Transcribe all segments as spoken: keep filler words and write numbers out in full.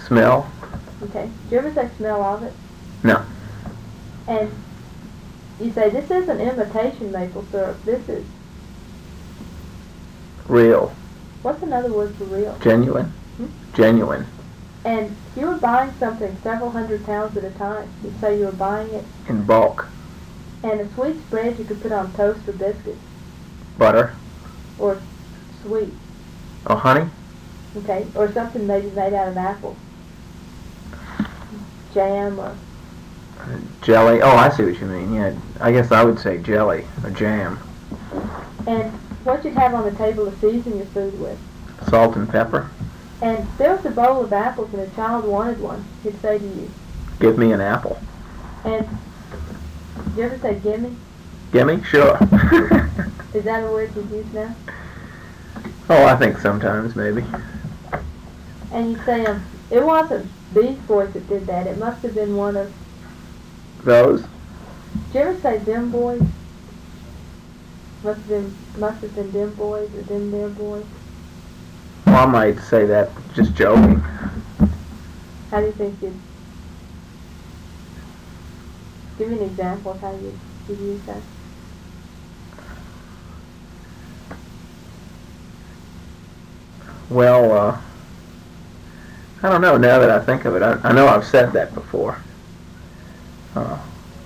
Smell? Okay. Do you ever say smell of it? No. And you say, this isn't imitation maple syrup. This is... Real. What's another word for real? Genuine. Hmm? Genuine. And if you were buying something several hundred pounds at a time, you'd say you were buying it. In bulk. And a sweet spread you could put on toast or biscuits. Butter. Or sweet. Oh, honey? Okay. Or something maybe made out of apples. Jam or... Jelly. Oh, I see what you mean. Yeah, I guess I would say jelly or jam. And what you'd have on the table to season your food with. Salt and pepper. And if there was a bowl of apples and a child wanted one, he'd say to you, Give me an apple. and do you ever say gimme? Gimme? Sure. Is that a word you use now? Oh, I think sometimes, maybe. And you'd say, um, it wasn't these boys that did that. It must have been one of... Those? Did you ever say them boys? Must have been, must have been them boys or them their boys. Well, I might say that just joking. How do you think you'd... Give me an example of how you'd, you'd use that. Well, uh, I don't know, now that I think of it. I, I know I've said that before. Uh,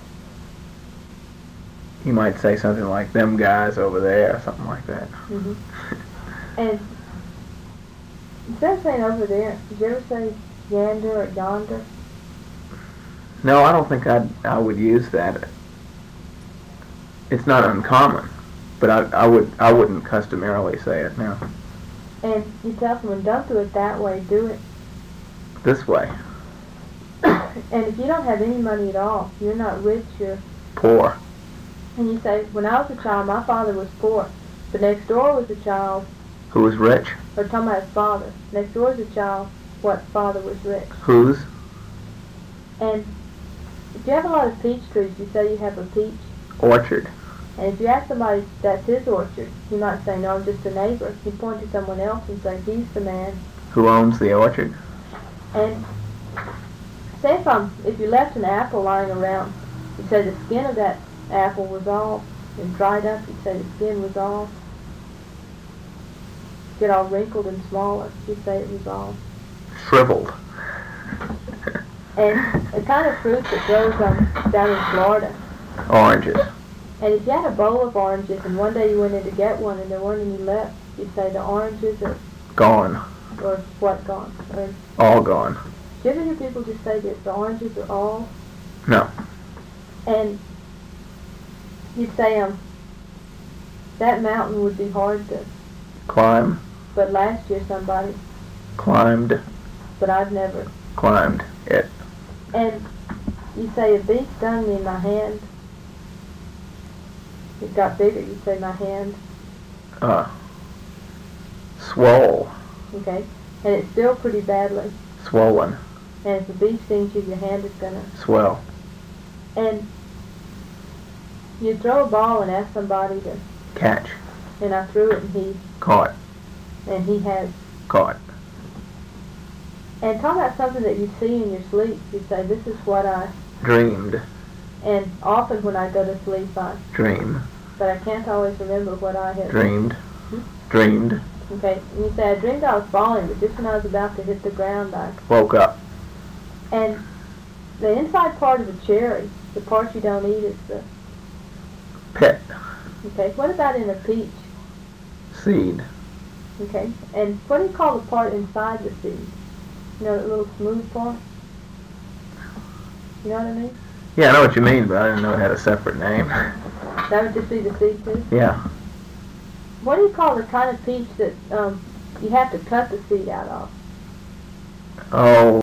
you might say something like, them guys over there, or something like that. Mm-hmm. And instead of saying over there, did you ever say yander or yonder? No, I don't think I'd, I would use that. It's not uncommon, but I, I, would, I wouldn't customarily say it now. And you tell someone, don't do it that way, do it. This way. And if you don't have any money at all, you're not rich, you're... Poor. And you say, when I was a child, my father was poor. But next door was a child... Who was rich? Or talking about his father. Next door was a child, what father was rich. Whose? And if you have a lot of peach trees, you say you have a peach. Orchard. And if you ask somebody that's his orchard, you might say, no, I'm just a neighbor. You point to someone else and say, he's the man. Who owns the orchard? And say if, um, if you left an apple lying around, you say the skin of that apple was all and dried up, you say the skin was all, get all wrinkled and smaller, you say it was all. Shriveled. And the kind of fruit that grows um, down in Florida. Oranges. And if you had a bowl of oranges and one day you went in to get one and there weren't any left, you'd say the oranges are... Gone. Or what gone? Or, All gone. do you ever hear people just say that the oranges are all? No. And you'd say, um, that mountain would be hard to... Climb. But last year somebody... Climbed. But I've never... Climbed it. And you say, a bee stung me in my hand. It got bigger, you say my hand. Uh. Swole. Okay. And it's still pretty badly. Swollen. And if a bee stings you, your hand is gonna... Swell. And you throw a ball and ask somebody to... Catch. And I threw it and he... Caught. And he has... Caught. And talk about something that you see in your sleep. You say, this is what I... Dreamed. And often when I go to sleep, I... Dream. But I can't always remember what I had... Dreamed. Hmm? Dreamed. Okay. And you say, I dreamed I was falling, but just when I was about to hit the ground, I... Woke up. And the inside part of a cherry, the part you don't eat, is the... Pit. Okay. What about in a peach? Seed. Okay. And what do you call the part inside the seed? You know, that little smooth part? You know what I mean? Yeah, I know what you mean, but I didn't know it had a separate name. That would just be the seed too? Yeah. What do you call the kind of peach that um, you have to cut the seed out of? Oh,